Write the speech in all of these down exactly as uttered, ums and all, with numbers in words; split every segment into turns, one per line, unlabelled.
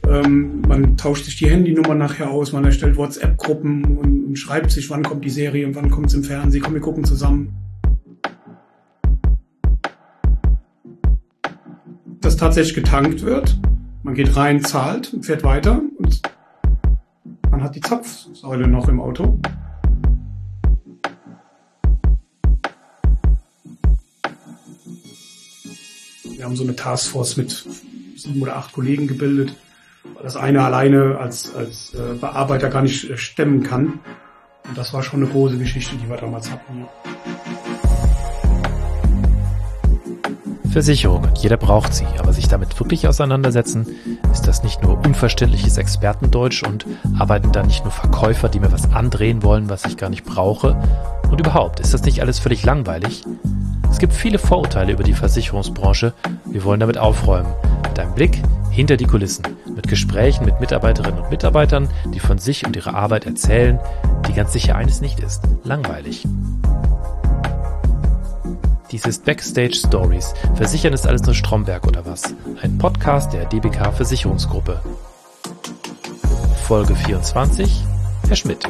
Ähm, man tauscht sich die Handynummer nachher aus, man erstellt WhatsApp-Gruppen und, und schreibt sich, wann kommt die Serie und wann kommt es im Fernsehen, komm, wir gucken zusammen. Dass tatsächlich getankt wird, man geht rein, zahlt und fährt weiter und man hat die Zapfsäule noch im Auto. Wir haben so eine Taskforce mit sieben oder acht Kollegen gebildet, weil das eine alleine als, als äh, Bearbeiter gar nicht äh, stemmen kann. Und das war schon eine große Geschichte, die wir damals hatten. Ja.
Versicherungen, jeder braucht sie, aber sich damit wirklich auseinandersetzen, ist das nicht nur unverständliches Expertendeutsch und arbeiten da nicht nur Verkäufer, die mir was andrehen wollen, was ich gar nicht brauche? Und überhaupt, ist das nicht alles völlig langweilig? Es gibt viele Vorurteile über die Versicherungsbranche. Wir wollen damit aufräumen. Mit einem Blick hinter die Kulissen. Mit Gesprächen mit Mitarbeiterinnen und Mitarbeitern, die von sich und ihrer Arbeit erzählen, die ganz sicher eines nicht ist: langweilig. Dies ist Backstage Stories. Versichern ist alles nur Stromberg oder was? Ein Podcast der D B K Versicherungsgruppe. Folge vierundzwanzig. Herr Schmidt.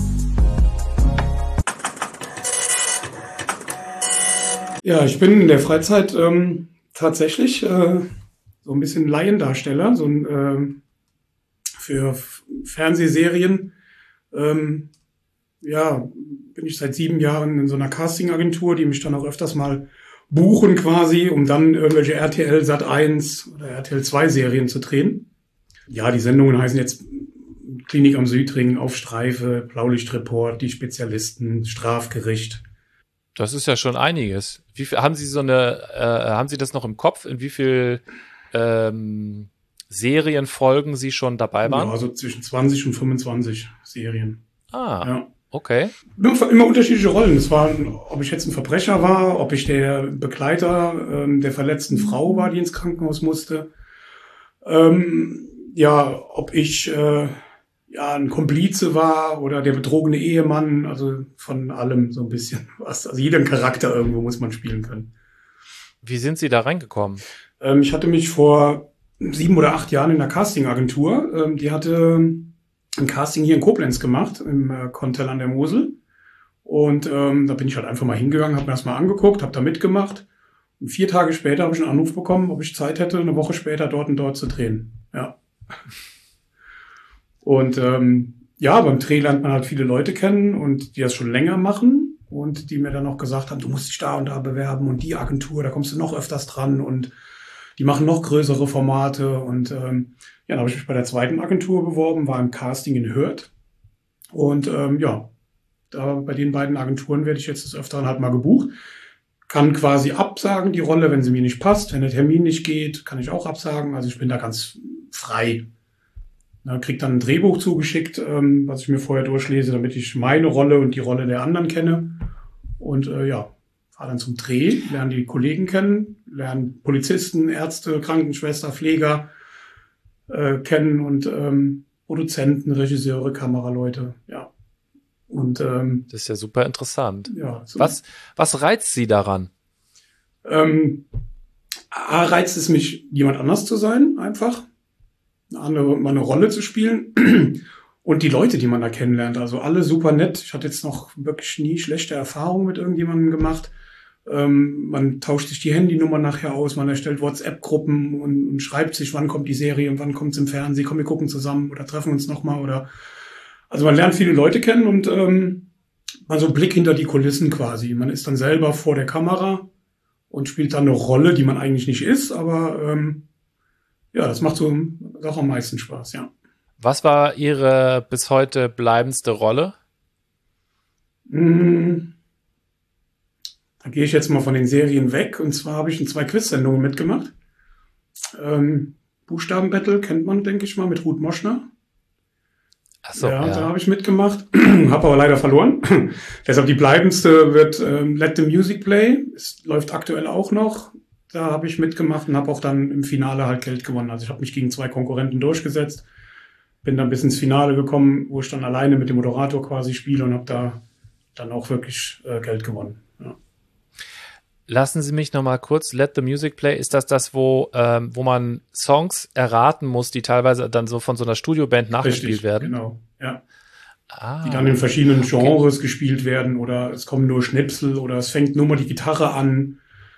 Ja, ich bin in der Freizeit ähm, tatsächlich äh, so ein bisschen Laiendarsteller, so ein ähm, für F- Fernsehserien. Ähm, ja, bin ich seit sieben Jahren in so einer Castingagentur, die mich dann auch öfters mal buchen quasi, um dann irgendwelche R T L Sat eins oder R T L zwei Serien zu drehen. Ja, die Sendungen heißen jetzt Klinik am Südring, Auf Streife, Blaulichtreport, Die Spezialisten, Strafgericht.
Das ist ja schon einiges. Wie viel, haben Sie so eine, äh, haben Sie das noch im Kopf, in wie viel ähm, Serienfolgen Sie schon dabei waren?
Ja, also zwischen zwanzig und fünfundzwanzig Serien.
Ah,
ja.
Okay.
Immer, immer unterschiedliche Rollen. Es waren, ob ich jetzt ein Verbrecher war, ob ich der Begleiter ähm, der verletzten Frau war, die ins Krankenhaus musste. Ähm, ja, ob ich äh, ja ein Komplize war oder der betrogene Ehemann. Also von allem so ein bisschen was. Also jeden Charakter irgendwo muss man spielen können.
Wie sind Sie da reingekommen?
Ähm, ich hatte mich vor sieben oder acht Jahren in einer Castingagentur, ähm, die hatte ein Casting hier in Koblenz gemacht, im äh, Kontel an der Mosel. Und ähm, da bin ich halt einfach mal hingegangen, habe mir das mal angeguckt, habe da mitgemacht. Und vier Tage später habe ich einen Anruf bekommen, ob ich Zeit hätte, eine Woche später dort und dort zu drehen. Ja. Und ähm, ja, beim Dreh lernt man halt viele Leute kennen und die das schon länger machen und die mir dann auch gesagt haben, du musst dich da und da bewerben und die Agentur, da kommst du noch öfters dran und die machen noch größere Formate. Und ähm, ja, dann habe ich mich bei der zweiten Agentur beworben, war im Casting in Hürth. Und ähm, ja, da bei den beiden Agenturen werde ich jetzt des Öfteren halt mal gebucht. Kann quasi absagen, die Rolle, wenn sie mir nicht passt. Wenn der Termin nicht geht, kann ich auch absagen. Also ich bin da ganz frei. Ja, krieg dann ein Drehbuch zugeschickt, ähm, was ich mir vorher durchlese, damit ich meine Rolle und die Rolle der anderen kenne. Und äh, ja, fahre dann zum Dreh, lerne die Kollegen kennen, lerne Polizisten, Ärzte, Krankenschwester, Pfleger äh, kennen und ähm, Produzenten, Regisseure, Kameraleute, ja. Und ähm,
das ist ja super interessant.
Ja, so.
Was, was reizt Sie daran?
Ähm, A, reizt es mich, jemand anders zu sein, einfach. Eine andere, mal eine Rolle zu spielen. Und die Leute, die man da kennenlernt, also alle super nett. Ich hatte jetzt noch wirklich nie schlechte Erfahrungen mit irgendjemandem gemacht. Ähm, man tauscht sich die Handynummer nachher aus, man erstellt WhatsApp-Gruppen und, und schreibt sich, wann kommt die Serie und wann kommt es im Fernsehen, komm, wir gucken zusammen oder treffen uns nochmal oder, also man lernt viele Leute kennen und ähm, mal so einen Blick hinter die Kulissen quasi. Man ist dann selber vor der Kamera und spielt dann eine Rolle, die man eigentlich nicht ist, aber ähm, ja, das macht so auch am meisten Spaß, ja.
Was war Ihre bis heute bleibendste Rolle?
Mmh. Da gehe ich jetzt mal von den Serien weg. Und zwar habe ich in zwei Quiz-Sendungen mitgemacht. Ähm, Buchstabenbattle kennt man, denke ich mal, mit Ruth Moschner.
Ach so,
ja,
ja.
Da habe ich mitgemacht. Habe aber leider verloren. Deshalb die bleibendste wird ähm, Let the Music Play. Es läuft aktuell auch noch. Da habe ich mitgemacht und habe auch dann im Finale halt Geld gewonnen. Also ich habe mich gegen zwei Konkurrenten durchgesetzt. Bin dann bis ins Finale gekommen, wo ich dann alleine mit dem Moderator quasi spiele und habe da dann auch wirklich äh, Geld gewonnen. Ja.
Lassen Sie mich noch mal kurz, Let the Music Play, ist das das, wo, ähm, wo man Songs erraten muss, die teilweise dann so von so einer Studioband nachgespielt
Richtig,
werden?
genau, ja.
Ah,
Die dann in verschiedenen Genres
okay.
gespielt werden oder es kommen nur Schnipsel oder es fängt nur mal die Gitarre an.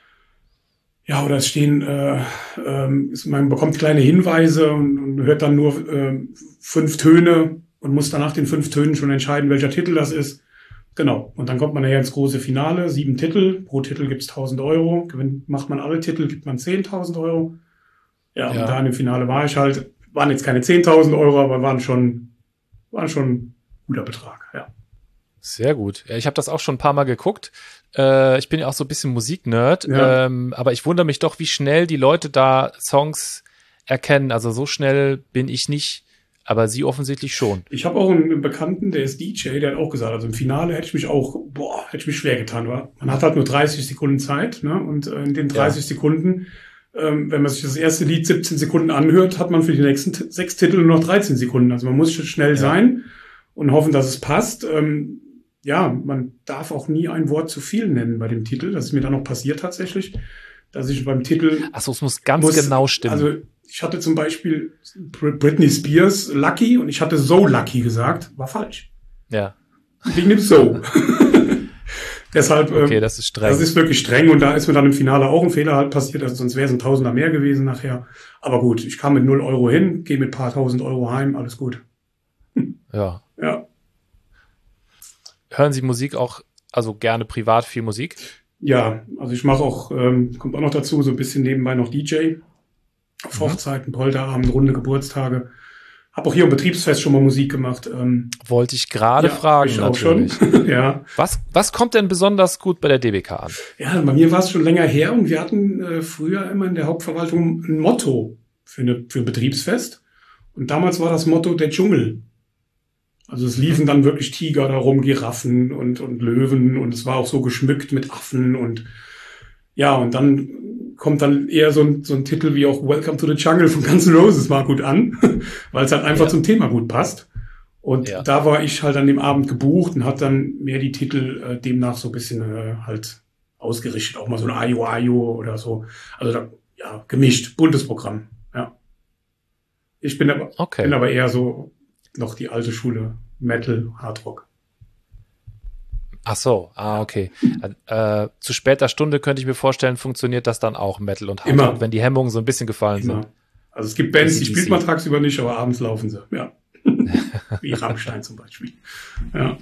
Ja, oder es stehen, äh, ähm, es- man bekommt kleine Hinweise und, und hört dann nur äh, fünf Töne und muss dann nach den fünf Tönen schon entscheiden, welcher Titel das ist. Genau. Und dann kommt man nachher ins große Finale. Sieben Titel. Pro Titel gibt's tausend Euro. Gewinnt, macht man alle Titel, gibt man zehntausend Euro. Ja, und da
Ja,
in dem Finale war ich halt, waren jetzt keine zehntausend Euro, aber waren schon, waren schon ein guter Betrag, ja.
sehr gut. Ja, ich habe das auch schon ein paar Mal geguckt. Äh, ich bin ja auch so ein bisschen Musiknerd,
Ja.
ähm, aber ich wundere mich doch, wie schnell die Leute da Songs erkennen. Also so schnell bin ich nicht, aber Sie offensichtlich schon.
Ich habe auch einen Bekannten, der ist D J, der hat auch gesagt, also im Finale hätte ich mich auch, boah, hätte ich mich schwer getan, war. Man hat halt nur dreißig Sekunden Zeit, ne? Und äh, in den
Ja,
dreißig Sekunden, ähm, wenn man sich das erste Lied siebzehn Sekunden anhört, hat man für die nächsten t- sechs Titel nur noch dreizehn Sekunden. Also man muss schon schnell
ja.
sein und hoffen, dass es passt. Ähm, ja, man darf auch nie ein Wort zu viel nennen bei dem Titel. Das ist mir dann noch passiert tatsächlich, dass ich beim Titel
Achso, es muss ganz
muss,
genau stimmen.
also ich hatte zum Beispiel Br- Britney Spears Lucky und ich hatte So Lucky gesagt. War falsch.
Ja,
Wegen dem So. Deshalb,
okay,
ähm,
das ist streng.
das ist wirklich streng und da ist mir dann im Finale auch ein Fehler halt passiert, also sonst wäre es ein Tausender mehr gewesen nachher. Aber gut, ich kam mit null Euro hin, gehe mit paar tausend Euro heim, alles gut.
Ja.
Ja,
Hören Sie Musik auch, also gerne privat viel Musik?
ja, also ich mache auch, ähm, kommt auch noch dazu, so ein bisschen nebenbei noch D J. Auf
Mhm.
Hochzeiten, Polterabend, runde Geburtstage. Hab auch hier im Betriebsfest schon mal Musik gemacht. Ähm,
Wollte ich gerade
ja,
fragen,
ich auch
natürlich.
schon. Ja.
Was, was kommt denn besonders gut bei der D B K an?
Ja, bei mir war es schon länger her und wir hatten äh, früher immer in der Hauptverwaltung ein Motto für, eine, für ein Betriebsfest. Und damals war das Motto der Dschungel. Also es liefen dann wirklich Tiger darum, Giraffen und, und Löwen und es war auch so geschmückt mit Affen und ja, und dann kommt dann eher so ein, so ein Titel wie auch Welcome to the Jungle von Guns N' Roses mal gut an, weil es halt einfach
Ja.
zum Thema gut passt. Und
Ja.
da war ich halt an dem Abend gebucht und hat dann mehr die Titel äh, demnach so ein bisschen äh, halt ausgerichtet, auch mal so ein Ayo Ayo oder so. Also da, ja, gemischt, buntes Programm, ja. Ich bin aber,
Okay.
bin aber eher so noch die alte Schule, Metal, Hardrock.
Ach so, ah, okay. Äh, zu später Stunde könnte ich mir vorstellen, funktioniert das dann auch Metal und Hardrock,
Immer.
wenn die Hemmungen so ein bisschen gefallen
Immer.
sind.
Also es gibt Bands, die
A C D C.
spielt man tagsüber nicht, aber abends laufen sie, ja. Wie Rammstein zum Beispiel. Ja.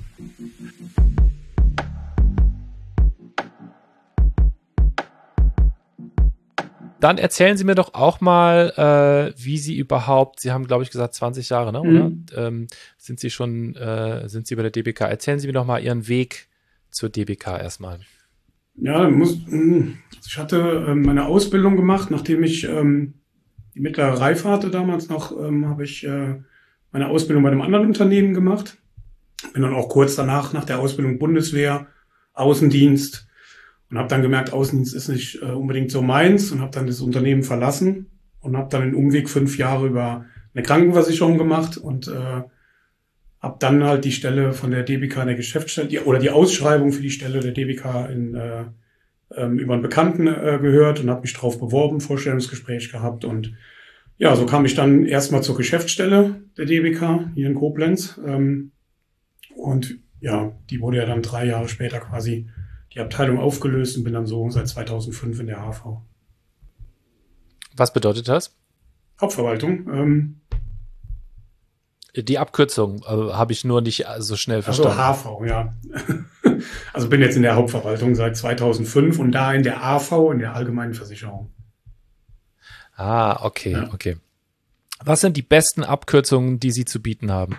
Dann erzählen Sie mir doch auch mal, äh, wie Sie überhaupt, Sie haben, glaube ich, gesagt, zwanzig Jahre, ne? Oder?
Mhm.
Ähm, sind Sie schon, äh, sind Sie bei der D B K? Erzählen Sie mir doch mal Ihren Weg zur D B K erstmal.
Ja, muss, mh, ich hatte ähm, meine Ausbildung gemacht, nachdem ich ähm, die mittlere Reife hatte damals noch, ähm, habe ich äh, meine Ausbildung bei einem anderen Unternehmen gemacht. Bin dann auch kurz danach, nach der Ausbildung Bundeswehr, Außendienst und habe dann gemerkt, Außendienst ist nicht äh, unbedingt so meins und habe dann das Unternehmen verlassen und habe dann den Umweg fünf Jahre über eine Krankenversicherung gemacht und äh, habe dann halt die Stelle von der D B K in der Geschäftsstelle die, oder die Ausschreibung für die Stelle der D B K in, äh, ähm, über einen Bekannten äh, gehört und habe mich drauf beworben, Vorstellungsgespräch gehabt und ja, so kam ich dann erstmal zur Geschäftsstelle der D B K hier in Koblenz ähm, und ja, die wurde ja dann drei Jahre später quasi die Abteilung aufgelöst und bin dann so seit zweitausendfünf in der H V.
Was bedeutet das?
Hauptverwaltung. Ähm,
Die Abkürzung äh, habe ich nur nicht so schnell
also
verstanden.
H V, ja. Also bin jetzt in der Hauptverwaltung seit zweitausendfünf und da in der A V, in der Allgemeinen Versicherung.
Ah, okay,
Ja.
okay. Was sind die besten Abkürzungen, die Sie zu bieten haben?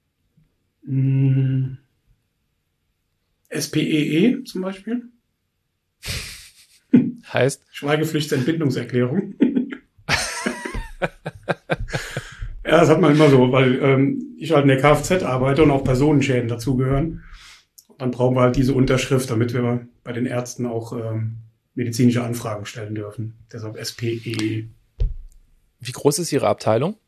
Mm. S P E E zum Beispiel.
Heißt?
Schweigepflichtsentbindungserklärung. Ja, das hat man immer so, weil ähm, ich halt in der Kfz arbeite und auch Personenschäden dazugehören. Dann brauchen wir halt diese Unterschrift, damit wir bei den Ärzten auch ähm, medizinische Anfragen stellen dürfen. Deshalb S P E E.
Wie groß ist Ihre Abteilung?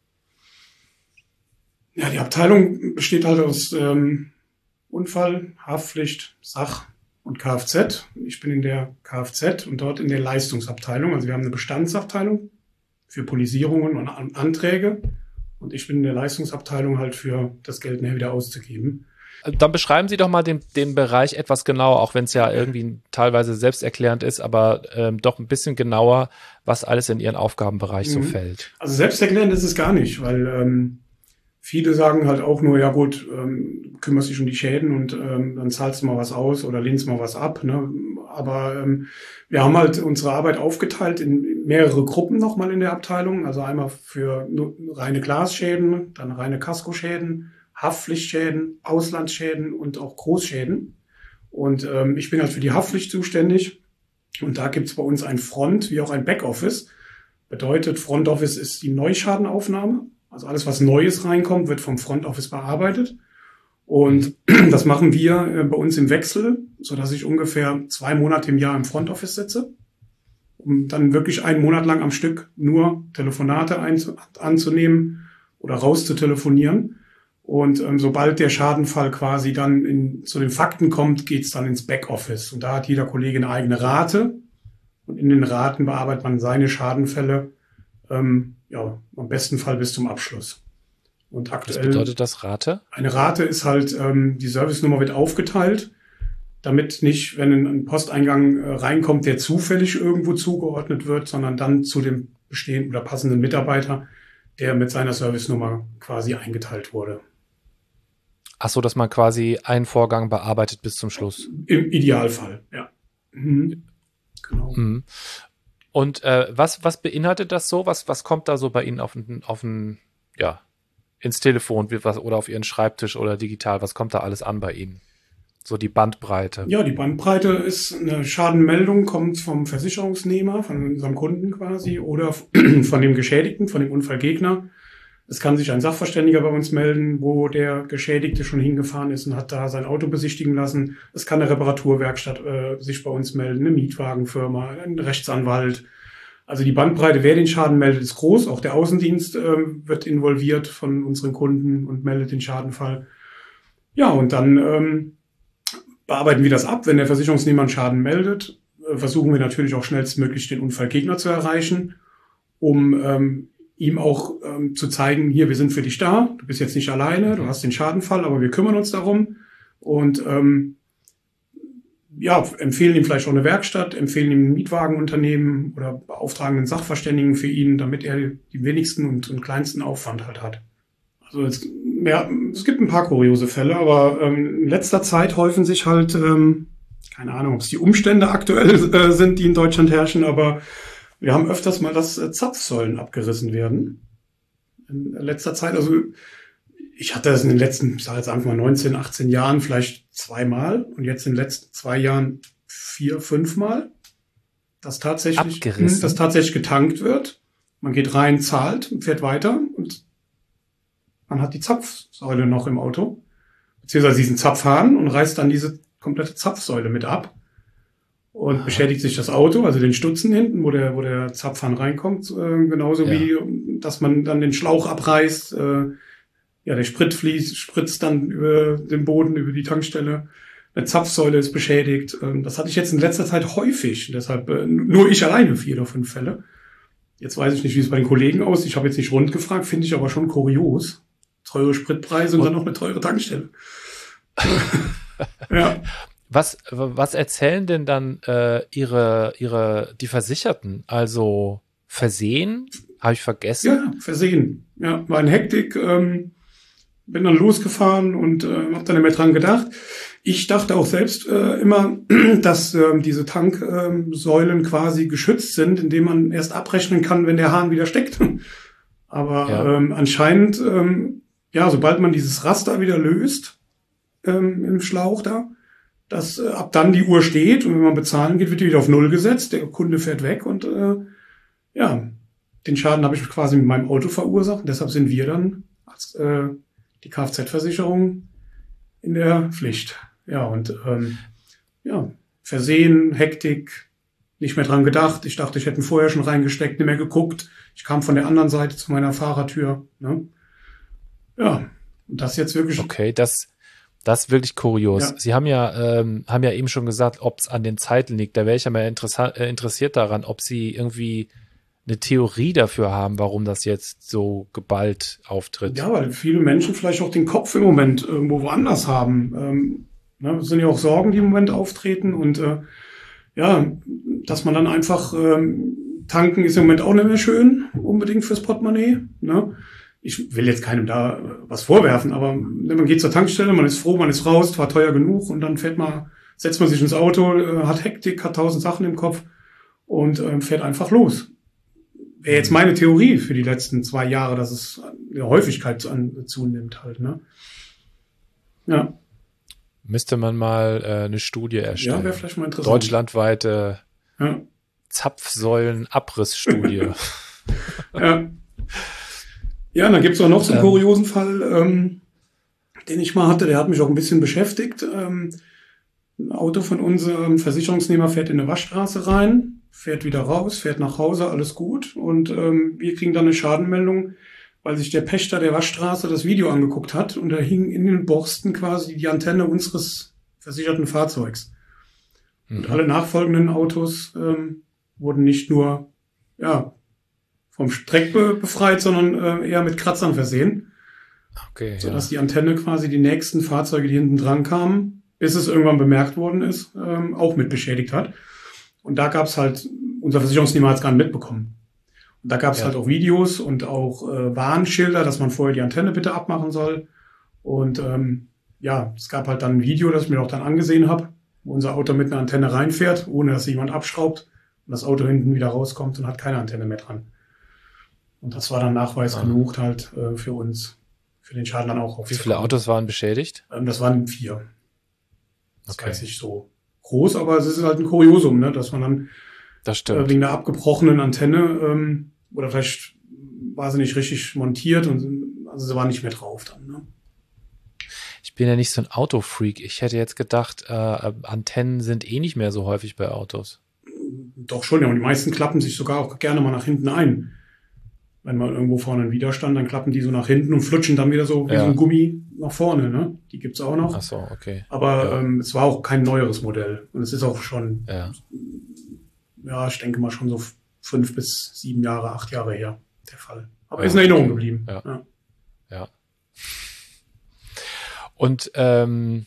Ja, die Abteilung besteht halt aus ähm, Unfall, Haftpflicht, Sach, und Kfz. Ich bin in der Kfz und dort in der Leistungsabteilung. Also wir haben eine Bestandsabteilung für Polisierungen und Anträge. Und ich bin in der Leistungsabteilung halt für das Geld nachher wieder auszugeben.
Dann beschreiben Sie doch mal den, den Bereich etwas genauer, auch wenn es ja irgendwie teilweise selbsterklärend ist, aber ähm, doch ein bisschen genauer, was alles in Ihren Aufgabenbereich mhm. so fällt.
Also selbsterklärend ist es gar nicht, weil ähm, viele sagen halt auch nur, ja gut, ähm, du kümmerst dich um die Schäden und ähm, dann zahlst du mal was aus oder lehnst mal was ab. Ne? Aber ähm, wir haben halt unsere Arbeit aufgeteilt in mehrere Gruppen nochmal in der Abteilung. Also einmal für nur reine Glasschäden, dann reine Kaskoschäden, Haftpflichtschäden, Auslandsschäden und auch Großschäden. Und ähm, ich bin halt für die Haftpflicht zuständig. Und da gibt's bei uns ein Front wie auch ein Backoffice. Bedeutet, Front Office ist die Neuschadenaufnahme. Also alles, was Neues reinkommt, wird vom Front Office bearbeitet. Und das machen wir äh, bei uns im Wechsel, so dass ich ungefähr zwei Monate im Jahr im Front Office sitze, um dann wirklich einen Monat lang am Stück nur Telefonate einzu- anzunehmen oder rauszutelefonieren. Und ähm, sobald der Schadenfall quasi dann in, zu den Fakten kommt, geht's dann ins Backoffice. Und da hat jeder Kollege eine eigene Rate. Und in den Raten bearbeitet man seine Schadenfälle, ähm, ja, am besten Fall bis zum Abschluss. Und aktuell.
Was bedeutet das Rate?
Eine Rate ist halt, ähm, die Servicenummer wird aufgeteilt, damit nicht, wenn ein Posteingang äh, reinkommt, der zufällig irgendwo zugeordnet wird, sondern dann zu dem bestehenden oder passenden Mitarbeiter, der mit seiner Servicenummer quasi eingeteilt wurde.
Ach so, dass man quasi einen Vorgang bearbeitet bis zum Schluss.
Im Idealfall, ja. Mhm. Genau.
Mhm. Und äh, was, was beinhaltet das so? Was, was kommt da so bei Ihnen auf ein, auf ein, ja, ins Telefon wie was, oder auf Ihren Schreibtisch oder digital? Was kommt da alles an bei Ihnen? So die Bandbreite.
Ja, die Bandbreite ist eine Schadenmeldung, kommt vom Versicherungsnehmer, von unserem Kunden quasi, oder von dem Geschädigten, von dem Unfallgegner. Es kann sich ein Sachverständiger bei uns melden, wo der Geschädigte schon hingefahren ist und hat da sein Auto besichtigen lassen. Es kann eine Reparaturwerkstatt äh, sich bei uns melden, eine Mietwagenfirma, ein Rechtsanwalt. Also die Bandbreite, wer den Schaden meldet, ist groß. Auch der Außendienst äh, wird involviert von unseren Kunden und meldet den Schadenfall. Ja, und dann ähm, bearbeiten wir das ab. Wenn der Versicherungsnehmer einen Schaden meldet, äh, versuchen wir natürlich auch schnellstmöglich den Unfallgegner zu erreichen, um ähm, ihm auch ähm, zu zeigen, hier, wir sind für dich da, du bist jetzt nicht alleine, du hast den Schadenfall, aber wir kümmern uns darum und ähm, ja, empfehlen ihm vielleicht auch eine Werkstatt, empfehlen ihm ein Mietwagenunternehmen oder beauftragen einen Sachverständigen für ihn, damit er die wenigsten und, und kleinsten Aufwand halt hat. Also es, ja, es gibt ein paar kuriose Fälle, aber ähm, in letzter Zeit häufen sich halt, ähm, keine Ahnung, ob es die Umstände aktuell äh, sind, die in Deutschland herrschen, aber wir haben öfters mal, dass äh, Zapfsäulen abgerissen werden. In letzter Zeit, also ich hatte das in den letzten, ich sage jetzt einfach mal neunzehn, achtzehn Jahren vielleicht zweimal und jetzt in den letzten zwei Jahren vier, fünfmal, dass tatsächlich,
abgerissen.
dass tatsächlich getankt wird. Man geht rein, zahlt, fährt weiter und man hat die Zapfsäule noch im Auto, beziehungsweise diesen Zapfhahn und reißt dann diese komplette Zapfsäule mit ab. Und beschädigt sich das Auto, also den Stutzen hinten, wo der, wo der Zapfhahn reinkommt, äh, genauso ja. wie, dass man dann den Schlauch abreißt, äh, ja, der Sprit fließt, spritzt dann über den Boden, über die Tankstelle, eine Zapfsäule ist beschädigt. Ähm, das hatte ich jetzt in letzter Zeit häufig, deshalb äh, nur ich alleine vier oder fünf Fälle. Jetzt weiß ich nicht, wie es bei den Kollegen aussieht, ich habe jetzt nicht rund gefragt, finde ich aber schon kurios. Teure Spritpreise und, und dann noch eine teure Tankstelle. Ja.
Was, was erzählen denn dann äh, ihre, ihre, die Versicherten? Also Versehen? Habe ich vergessen?
Ja, Versehen. Ja, war in Hektik, ähm, bin dann losgefahren und äh, habe dann nicht mehr dran gedacht. Ich dachte auch selbst äh, immer, dass äh, diese Tanksäulen äh, quasi geschützt sind, indem man erst abrechnen kann, wenn der Hahn wieder steckt. Aber ja. ähm, anscheinend, ähm, ja, sobald man dieses Raster wieder löst ähm, im Schlauch da, dass äh, ab dann die Uhr steht und wenn man bezahlen geht, wird die wieder auf Null gesetzt, der Kunde fährt weg und äh, ja, den Schaden habe ich quasi mit meinem Auto verursacht. Und deshalb sind wir dann als äh, die Kfz-Versicherung in der Pflicht. Ja, und ähm, ja, Versehen, Hektik, nicht mehr dran gedacht. Ich dachte, ich hätte ihn vorher schon reingesteckt, nicht mehr geguckt. Ich kam von der anderen Seite zu meiner Fahrertür. Ne? Ja, und das jetzt wirklich...
Okay, das... Das ist wirklich kurios.
Ja.
Sie haben ja, ähm, haben ja eben schon gesagt, ob es an den Zeiten liegt. Da wäre ich ja mal interessa- äh, interessiert daran, ob Sie irgendwie eine Theorie dafür haben, warum das jetzt so geballt auftritt.
Ja, weil viele Menschen vielleicht auch den Kopf im Moment irgendwo woanders haben. Ähm, ne, es sind ja auch Sorgen, die im Moment auftreten. Und äh, ja, dass man dann einfach, ähm, tanken ist im Moment auch nicht mehr schön, unbedingt fürs Portemonnaie. Ne? Ich will jetzt keinem da äh, was vorwerfen, aber man geht zur Tankstelle, man ist froh, man ist raus, war teuer genug und dann fährt man, setzt man sich ins Auto, äh, hat Hektik, hat tausend Sachen im Kopf und äh, fährt einfach los. Wäre jetzt meine Theorie für die letzten zwei Jahre, dass es eine Häufigkeit an, zunimmt halt, ne? Ja.
Müsste man mal äh, eine Studie erstellen.
Ja, wäre vielleicht mal interessant.
Deutschlandweite
ja.
Zapfsäulen-Abrissstudie.
ja. Ja, und dann gibt's auch noch so einen ähm. kuriosen Fall, ähm, den ich mal hatte, der hat mich auch ein bisschen beschäftigt. Ähm, ein Auto von unserem Versicherungsnehmer fährt in eine Waschstraße rein, fährt wieder raus, fährt nach Hause, alles gut. Und ähm, wir kriegen dann eine Schadenmeldung, weil sich der Pächter der Waschstraße das Video angeguckt hat und da hing in den Borsten quasi die Antenne unseres versicherten Fahrzeugs. Mhm. Und alle nachfolgenden Autos ähm, wurden nicht nur ja vom Streck be- befreit, sondern äh, eher mit Kratzern versehen.
Okay,
sodass
ja.
die Antenne quasi die nächsten Fahrzeuge, die hinten dran kamen, bis es irgendwann bemerkt worden ist, ähm, auch mit beschädigt hat. Und da gab's halt, unser Versicherungsnehmer hat's gar nicht mitbekommen. Und da gab's ja. halt auch Videos und auch äh, Warnschilder, dass man vorher die Antenne bitte abmachen soll. Und ähm, ja, es gab halt dann ein Video, das ich mir auch dann angesehen habe, wo unser Auto mit einer Antenne reinfährt, ohne dass jemand abschraubt und das Auto hinten wieder rauskommt und hat keine Antenne mehr dran. Und das war dann Nachweis ah. genug halt äh, für uns, für den Schaden dann auch.
Wie viele Autos waren beschädigt?
Ähm, das waren vier. Das
okay.
war jetzt nicht so groß, aber es ist halt ein Kuriosum, ne, dass man dann
das stimmt.
Äh, wegen der abgebrochenen Antenne ähm, oder vielleicht war sie nicht richtig montiert und also sie war nicht mehr drauf dann. Ne?
Ich bin ja nicht so ein Autofreak. Ich hätte jetzt gedacht, äh, Antennen sind eh nicht mehr so häufig bei Autos.
Doch schon, ja. Und die meisten klappen sich sogar auch gerne mal nach hinten ein. Wenn man irgendwo vorne einen Widerstand, dann klappen die so nach hinten und flutschen dann wieder so wie
ja.
so ein Gummi nach vorne. Ne? Die gibt's auch noch.
Ach so, okay.
Aber
ja.
ähm, es war auch kein neueres Modell. Und es ist auch schon,
ja,
ja ich denke mal schon so fünf bis sieben Jahre, acht Jahre her, der Fall. Aber
ja,
ist in Erinnerung
okay.
geblieben.
Ja.
ja.
ja. Und ähm,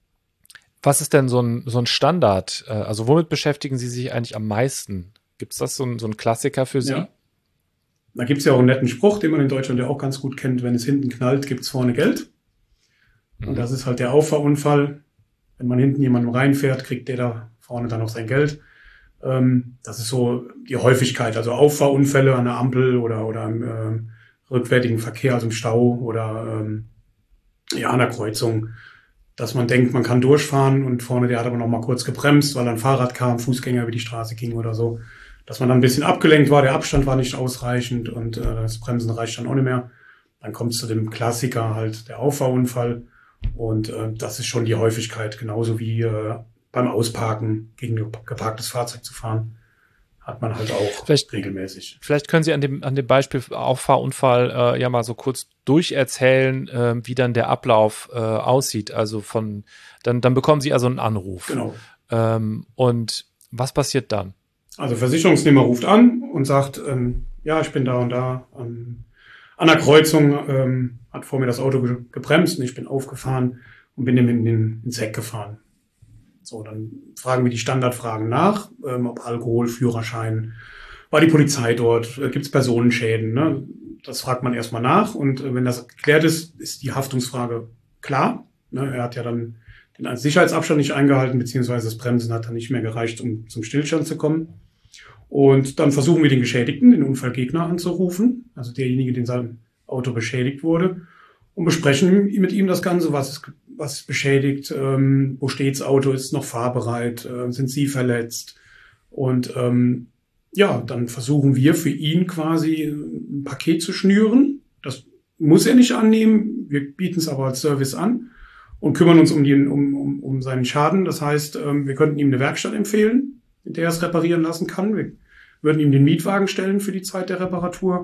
was ist denn so ein, so ein Standard? Also womit beschäftigen Sie sich eigentlich am meisten? Gibt es das so ein, so ein Klassiker für Sie?
Ja. Da gibt's ja auch einen netten Spruch, den man in Deutschland ja auch ganz gut kennt. Wenn es hinten knallt, gibt's vorne Geld. Mhm. Und das ist halt der Auffahrunfall. Wenn man hinten jemandem reinfährt, kriegt der da vorne dann noch sein Geld. Ähm, das ist so die Häufigkeit. Also Auffahrunfälle an der Ampel oder, oder im äh, rückwärtigen Verkehr, also im Stau oder ähm, ja, an der Kreuzung. Dass man denkt, man kann durchfahren und vorne der hat aber noch mal kurz gebremst, weil ein Fahrrad kam, Fußgänger über die Straße ging oder so. Dass man dann ein bisschen abgelenkt war, der Abstand war nicht ausreichend und äh, das Bremsen reicht dann auch nicht mehr. Dann kommt es zu dem Klassiker halt, der Auffahrunfall. Und äh, das ist schon die Häufigkeit, genauso wie äh, beim Ausparken gegen ein geparktes Fahrzeug zu fahren, hat man halt auch
vielleicht,
regelmäßig.
Vielleicht können Sie an dem, an dem Beispiel Auffahrunfall äh, ja mal so kurz durcherzählen, äh, wie dann der Ablauf äh, aussieht. Also von, dann, dann bekommen Sie also einen Anruf.
Genau.
Ähm, und was passiert dann?
Also Versicherungsnehmer ruft an und sagt, ähm, ja, ich bin da und da ähm, an der Kreuzung, ähm, hat vor mir das Auto ge- gebremst und ich bin aufgefahren und bin in den, ins Heck gefahren. So, dann fragen wir die Standardfragen nach, ähm, ob Alkohol, Führerschein, war die Polizei dort, äh, gibt es Personenschäden, ne? Das fragt man erstmal nach und äh, wenn das geklärt ist, ist die Haftungsfrage klar. Ne? Er hat ja dann den Sicherheitsabstand nicht eingehalten, beziehungsweise das Bremsen hat dann nicht mehr gereicht, um zum Stillstand zu kommen. Und dann versuchen wir den Geschädigten, den Unfallgegner anzurufen, also derjenige, den sein Auto beschädigt wurde, und besprechen mit ihm das Ganze, was ist, was ist beschädigt, ähm, wo steht's Auto, ist noch fahrbereit, äh, sind Sie verletzt? Und ähm, ja, dann versuchen wir für ihn quasi ein Paket zu schnüren. Das muss er nicht annehmen, wir bieten es aber als Service an und kümmern uns um, die, um, um, um seinen Schaden. Das heißt, ähm, wir könnten ihm eine Werkstatt empfehlen, in der er es reparieren lassen kann. Wir würden ihm den Mietwagen stellen für die Zeit der Reparatur.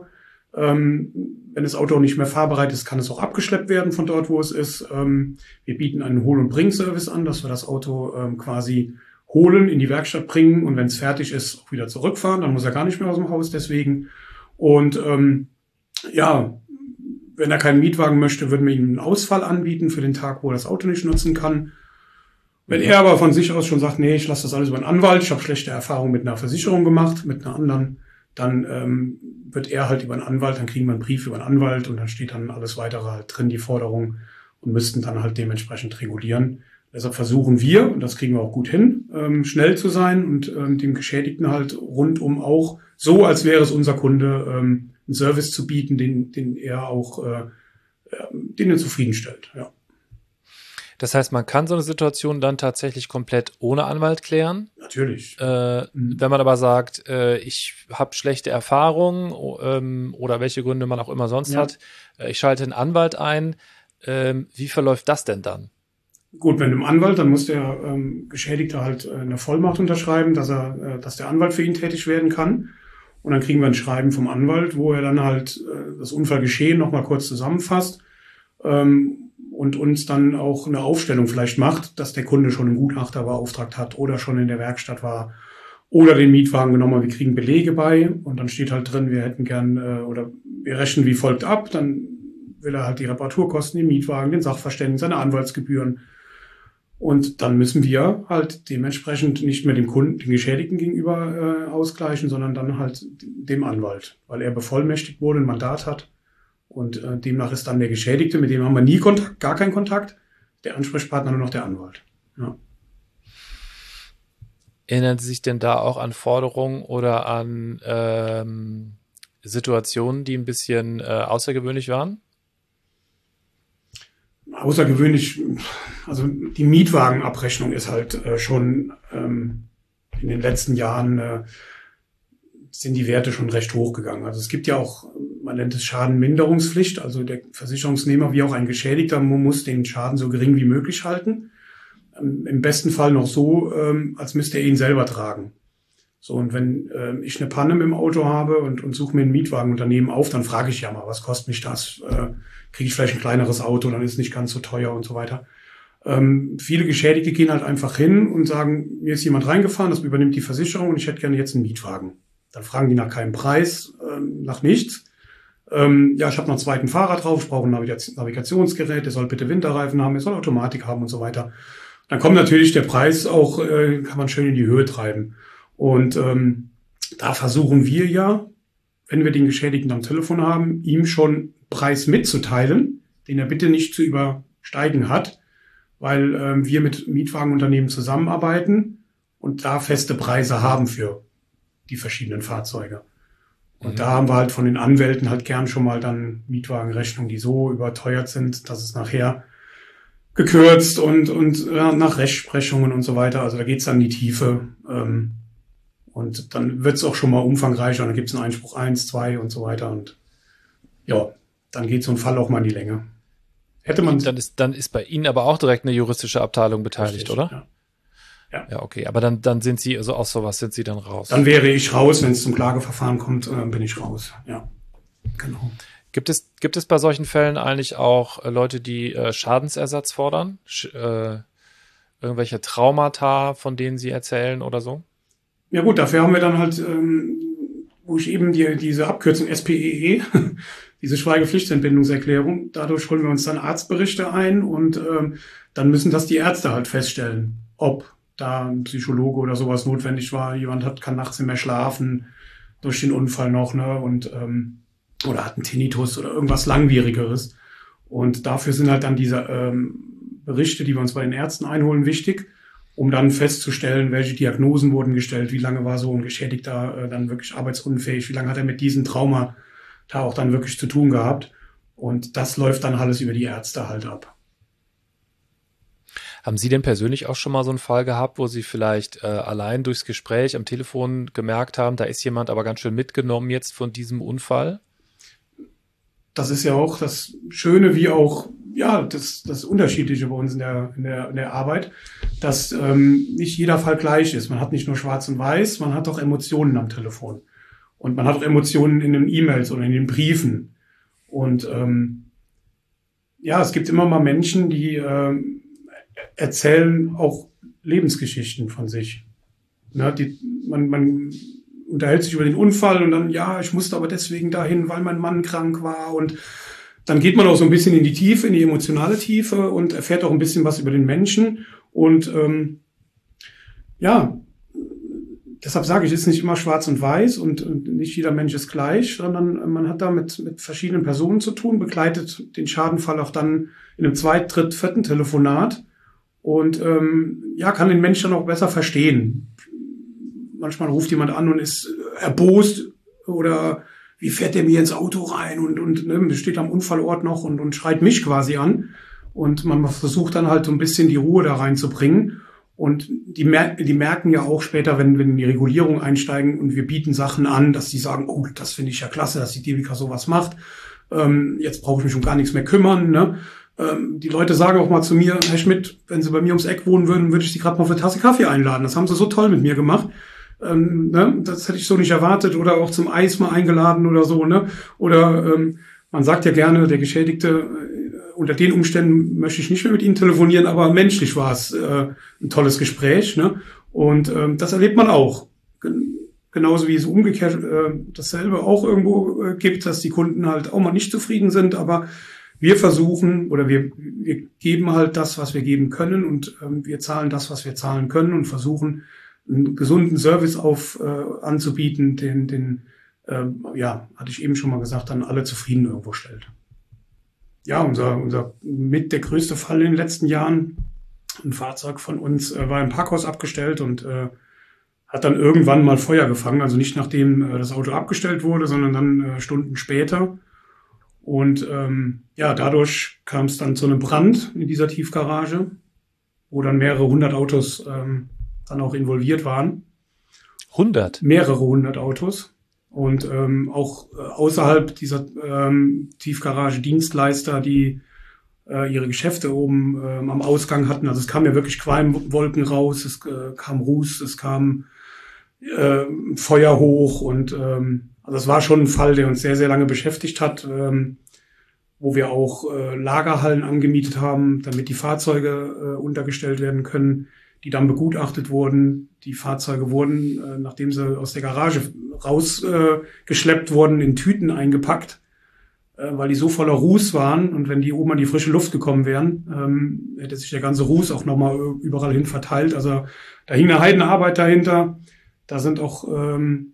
Ähm, wenn das Auto nicht mehr fahrbereit ist, kann es auch abgeschleppt werden von dort, wo es ist. Ähm, wir bieten einen Hol- und Bringservice an, dass wir das Auto ähm, quasi holen, in die Werkstatt bringen und wenn es fertig ist, auch wieder zurückfahren. Dann muss er gar nicht mehr aus dem Haus deswegen. Und ähm, ja, wenn er keinen Mietwagen möchte, würden wir ihm einen Ausfall anbieten für den Tag, wo er das Auto nicht nutzen kann. Wenn er aber von sich aus schon sagt, nee, ich lasse das alles über einen Anwalt, ich habe schlechte Erfahrungen mit einer Versicherung gemacht, mit einer anderen, dann ähm, wird er halt über einen Anwalt, dann kriegen wir einen Brief über einen Anwalt und dann steht dann alles weitere halt drin, die Forderung, und müssten dann halt dementsprechend regulieren. Deshalb versuchen wir, und das kriegen wir auch gut hin, ähm, schnell zu sein und ähm, dem Geschädigten halt rundum auch so, als wäre es unser Kunde, ähm, einen Service zu bieten, den, den er auch, äh, den er zufriedenstellt, ja.
Das heißt, man kann so eine Situation dann tatsächlich komplett ohne Anwalt klären?
Natürlich.
Äh, mhm. Wenn man aber sagt, äh, ich habe schlechte Erfahrungen ähm, oder welche Gründe man auch immer sonst ja. hat, äh, ich schalte einen Anwalt ein, ähm, wie verläuft das denn dann?
Gut, wenn einem Anwalt, dann muss der ähm, Geschädigte halt äh, eine Vollmacht unterschreiben, dass er, äh, dass der Anwalt für ihn tätig werden kann. Und dann kriegen wir ein Schreiben vom Anwalt, wo er dann halt äh, das Unfallgeschehen nochmal kurz zusammenfasst ähm, und uns dann auch eine Aufstellung vielleicht macht, dass der Kunde schon einen Gutachter beauftragt hat oder schon in der Werkstatt war oder den Mietwagen genommen hat. Wir kriegen Belege bei und dann steht halt drin, wir hätten gern äh, oder wir rechnen wie folgt ab. Dann will er halt die Reparaturkosten, den Mietwagen, den Sachverständigen, seine Anwaltsgebühren. Und dann müssen wir halt dementsprechend nicht mehr dem Kunden, dem Geschädigten gegenüber äh, ausgleichen, sondern dann halt dem Anwalt, weil er bevollmächtigt wurde, ein Mandat hat. Und äh, demnach ist dann der Geschädigte, mit dem haben wir nie Kontakt, gar keinen Kontakt, der Ansprechpartner nur noch der Anwalt. Ja.
Erinnern Sie sich denn da auch an Forderungen oder an ähm, Situationen, die ein bisschen äh, außergewöhnlich waren?
Außergewöhnlich, also die Mietwagenabrechnung ist halt äh, schon ähm, in den letzten Jahren äh, sind die Werte schon recht hoch gegangen. Also es gibt ja auch, man nennt es Schadenminderungspflicht, also der Versicherungsnehmer wie auch ein Geschädigter muss den Schaden so gering wie möglich halten. Ähm, im besten Fall noch so, ähm, als müsste er ihn selber tragen. So, und wenn äh, ich eine Panne mit dem Auto habe und, und suche mir ein Mietwagenunternehmen auf, dann frage ich ja mal, was kostet mich das? Äh, kriege ich vielleicht ein kleineres Auto, dann ist es nicht ganz so teuer und so weiter. Ähm, viele Geschädigte gehen halt einfach hin und sagen, mir ist jemand reingefahren, das übernimmt die Versicherung und ich hätte gerne jetzt einen Mietwagen. Dann fragen die nach keinem Preis, ähm, nach nichts. Ähm, ja, ich habe noch einen zweiten Fahrer drauf, ich brauche ein Navigation- Navigationsgerät, der soll bitte Winterreifen haben, der soll Automatik haben und so weiter. Dann kommt natürlich der Preis auch, äh, kann man schön in die Höhe treiben. Und ähm, da versuchen wir ja, wenn wir den Geschädigten am Telefon haben, ihm schon Preis mitzuteilen, den er bitte nicht zu übersteigen hat, weil ähm, wir mit Mietwagenunternehmen zusammenarbeiten und da feste Preise haben für die verschiedenen Fahrzeuge. Und mhm. da haben wir halt von den Anwälten halt gern schon mal dann Mietwagenrechnungen, die so überteuert sind, dass es nachher gekürzt und und ja, nach Rechtsprechungen und so weiter. Also da geht's dann in die Tiefe. Ähm, und dann wird's auch schon mal umfangreicher und dann gibt's einen Einspruch eins, zwei und so weiter. Und ja, dann geht so ein Fall auch mal in die Länge. Hätte man
dann ist dann ist bei Ihnen aber auch direkt eine juristische Abteilung beteiligt, richtig, oder?
Ja. Ja.
Ja, okay. Aber dann dann sind Sie, also aus sowas sind Sie dann raus.
Dann wäre ich raus, wenn es zum Klageverfahren kommt, äh, bin ich raus. Ja, genau.
Gibt es gibt es bei solchen Fällen eigentlich auch äh, Leute, die äh, Schadensersatz fordern? Sch- äh, irgendwelche Traumata, von denen Sie erzählen oder so?
Ja gut, dafür haben wir dann halt, ähm, wo ich eben die, diese Abkürzung S P E E, diese Schweigepflichtentbindungserklärung, dadurch holen wir uns dann Arztberichte ein und ähm, dann müssen das die Ärzte halt feststellen, ob da ein Psychologe oder sowas notwendig war. Jemand hat kann nachts nicht mehr schlafen durch den Unfall noch, ne, und ähm, oder hat einen Tinnitus oder irgendwas Langwierigeres. Und dafür sind halt dann diese ähm, Berichte, die wir uns bei den Ärzten einholen, wichtig, um dann festzustellen, welche Diagnosen wurden gestellt, wie lange war so ein Geschädigter äh, dann wirklich arbeitsunfähig, wie lange hat er mit diesem Trauma da auch dann wirklich zu tun gehabt. Und das läuft dann alles über die Ärzte halt ab.
Haben Sie denn persönlich auch schon mal so einen Fall gehabt, wo Sie vielleicht äh, allein durchs Gespräch am Telefon gemerkt haben, da ist jemand aber ganz schön mitgenommen jetzt von diesem Unfall?
Das ist ja auch das Schöne, wie auch ja das, das Unterschiedliche bei uns in der, in der, in der Arbeit, dass ähm, nicht jeder Fall gleich ist. Man hat nicht nur schwarz und weiß, man hat auch Emotionen am Telefon. Und man hat auch Emotionen in den E-Mails oder in den Briefen. Und ähm, ja, es gibt immer mal Menschen, die äh, erzählen auch Lebensgeschichten von sich. Ne, die, man, man unterhält sich über den Unfall und dann, ja, ich musste aber deswegen dahin, weil mein Mann krank war. Und dann geht man auch so ein bisschen in die Tiefe, in die emotionale Tiefe und erfährt auch ein bisschen was über den Menschen. Und ähm, ja, deshalb sage ich, es ist nicht immer schwarz und weiß und, und nicht jeder Mensch ist gleich, sondern man hat da mit, mit verschiedenen Personen zu tun, begleitet den Schadenfall auch dann in einem zweiten, dritten, vierten Telefonat und ähm, ja, kann den Menschen dann auch besser verstehen. Manchmal ruft jemand an und ist erbost oder wie fährt der mir ins Auto rein und, und ne, steht am Unfallort noch und, und schreit mich quasi an. Und man versucht dann halt so ein bisschen die Ruhe da reinzubringen. Und die, mer- die merken ja auch später, wenn wir in die Regulierung einsteigen und wir bieten Sachen an, dass die sagen, oh, das finde ich ja klasse, dass die Devika sowas macht. Ähm, jetzt brauche ich mich um gar nichts mehr kümmern. Ne? Ähm, die Leute sagen auch mal zu mir, Herr Schmidt, wenn Sie bei mir ums Eck wohnen würden, würde ich Sie gerade mal für eine Tasse Kaffee einladen. Das haben Sie so toll mit mir gemacht. Ähm, ne? Das hätte ich so nicht erwartet. Oder auch zum Eis mal eingeladen oder so. Ne? Oder ähm, man sagt ja gerne, der Geschädigte, äh, unter den Umständen möchte ich nicht mehr mit Ihnen telefonieren, aber menschlich war es äh, ein tolles Gespräch. Ne? Und ähm, das erlebt man auch. Gen- genauso wie es umgekehrt äh, dasselbe auch irgendwo äh, gibt, dass die Kunden halt auch mal nicht zufrieden sind. Aber wir versuchen oder wir, wir geben halt das, was wir geben können und ähm, wir zahlen das, was wir zahlen können und versuchen, einen gesunden Service auf äh, anzubieten, den, den ähm, ja, hatte ich eben schon mal gesagt, dann alle zufrieden irgendwo stellt. Ja, unser, unser mit der größte Fall in den letzten Jahren, ein Fahrzeug von uns äh, war im Parkhaus abgestellt und äh, hat dann irgendwann mal Feuer gefangen, also nicht nachdem äh, das Auto abgestellt wurde, sondern dann äh, Stunden später. Und ähm, ja, dadurch kam es dann zu einem Brand in dieser Tiefgarage, wo dann mehrere hundert Autos ähm, dann auch involviert waren.
hundert?
Mehrere hundert Autos. Und ähm, auch äh, außerhalb dieser ähm, Tiefgarage Dienstleister, die äh, ihre Geschäfte oben ähm, am Ausgang hatten. Also es kam ja wirklich Qualmwolken raus, es äh, kam Ruß, es kam äh, Feuer hoch. Und ähm, also es war schon ein Fall, der uns sehr, sehr lange beschäftigt hat, ähm, wo wir auch äh, Lagerhallen angemietet haben, damit die Fahrzeuge äh, untergestellt werden können, die dann begutachtet wurden. Die Fahrzeuge wurden, äh, nachdem sie aus der Garage rausgeschleppt äh, wurden, in Tüten eingepackt, äh, weil die so voller Ruß waren. Und wenn die oben an die frische Luft gekommen wären, ähm, hätte sich der ganze Ruß auch nochmal überall hin verteilt. Also da hing eine Heidenarbeit dahinter. Da sind auch ähm,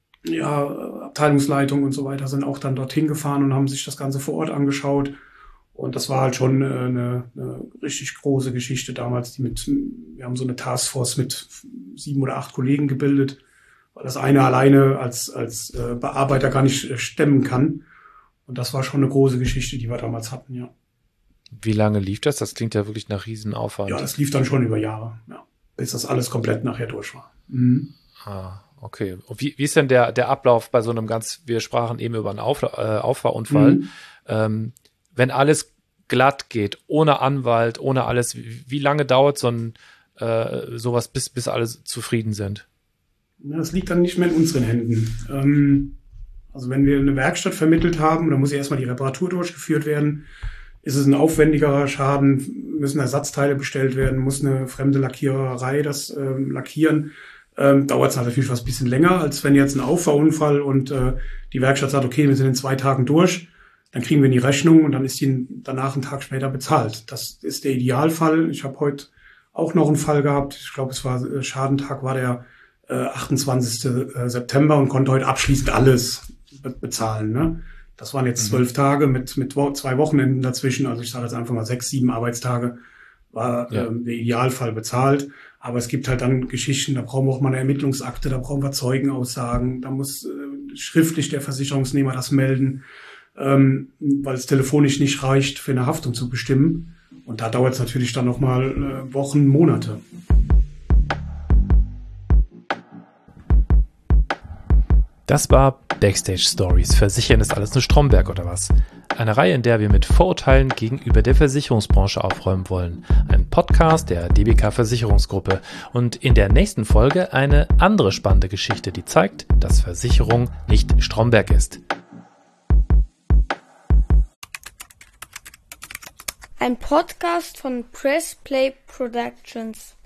ja, Abteilungsleitung und so weiter sind auch dann dorthin gefahren und haben sich das Ganze vor Ort angeschaut. Und das war halt schon äh, eine, eine richtig große Geschichte damals. Die mit, wir haben so eine Taskforce mit sieben oder acht Kollegen gebildet, weil das eine alleine als, als äh, Bearbeiter gar nicht äh, stemmen kann. Und das war schon eine große Geschichte, die wir damals hatten, ja.
Wie lange lief das? Das klingt ja wirklich nach Riesenaufwand.
Ja, das lief dann schon über Jahre, ja, bis das alles komplett nachher durch war. Mhm.
Ah, okay. Und wie, wie ist denn der, der Ablauf bei so einem ganz, wir sprachen eben über einen Auf, äh, Auffahrunfall, mhm. ähm, wenn alles glatt geht, ohne Anwalt, ohne alles, wie, wie lange dauert so ein äh, sowas, bis, bis alle zufrieden sind?
Ja, das liegt dann nicht mehr in unseren Händen. Ähm, also wenn wir eine Werkstatt vermittelt haben, dann muss ja erstmal die Reparatur durchgeführt werden. Ist es ein aufwendigerer Schaden, müssen Ersatzteile bestellt werden, muss eine fremde Lackiererei das ähm, lackieren. Ähm, dauert es natürlich was bisschen länger, als wenn jetzt ein Auffahrunfall und äh, die Werkstatt sagt, okay, wir sind in zwei Tagen durch. Dann kriegen wir die Rechnung und dann ist die danach einen Tag später bezahlt. Das ist der Idealfall. Ich habe heute auch noch einen Fall gehabt. Ich glaube, es war äh, Schadentag war der äh, achtundzwanzigsten September und konnte heute abschließend alles be- bezahlen. Ne? Das waren jetzt zwölf mhm. Tage mit mit wo- zwei Wochenenden dazwischen. Also ich sage jetzt einfach mal sechs, sieben Arbeitstage war ja. ähm, der Idealfall bezahlt. Aber es gibt halt dann Geschichten, da brauchen wir auch mal eine Ermittlungsakte, da brauchen wir Zeugenaussagen, da muss äh, schriftlich der Versicherungsnehmer das melden. Ähm, weil es telefonisch nicht reicht, für eine Haftung zu bestimmen. Und da dauert es natürlich dann nochmal äh, Wochen, Monate.
Das war Backstage Stories. Versichern ist alles nur Stromberg oder was? Eine Reihe, in der wir mit Vorurteilen gegenüber der Versicherungsbranche aufräumen wollen. Ein Podcast der D B K Versicherungsgruppe. Und in der nächsten Folge eine andere spannende Geschichte, die zeigt, dass Versicherung nicht Stromberg ist.
Ein Podcast von Press Play Productions.